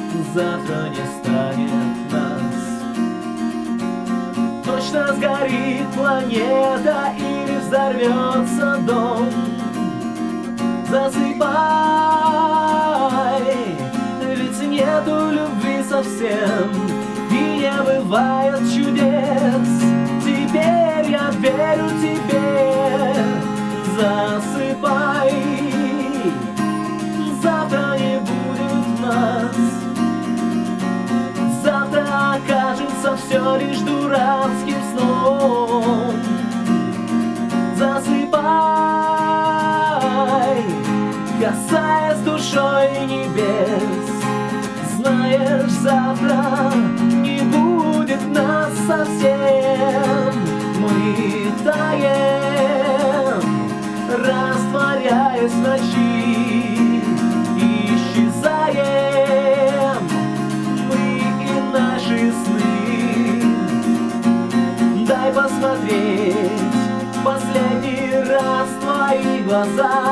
завтра не станет нас. Точно сгорит планета или взорвется дом. Засыпай, ведь нету любви совсем, и не бывает чудес. Теперь я верю тебе. Засыпай, завтра не будет нас. Завтра окажется все лишь дурацким сном. Засыпай, касаясь душой небес. Знаешь, завтра не будет нас совсем. Мы таем, растворяясь в ночи, исчезаем мы и наши сны. Дай посмотреть последний раз в твои глаза.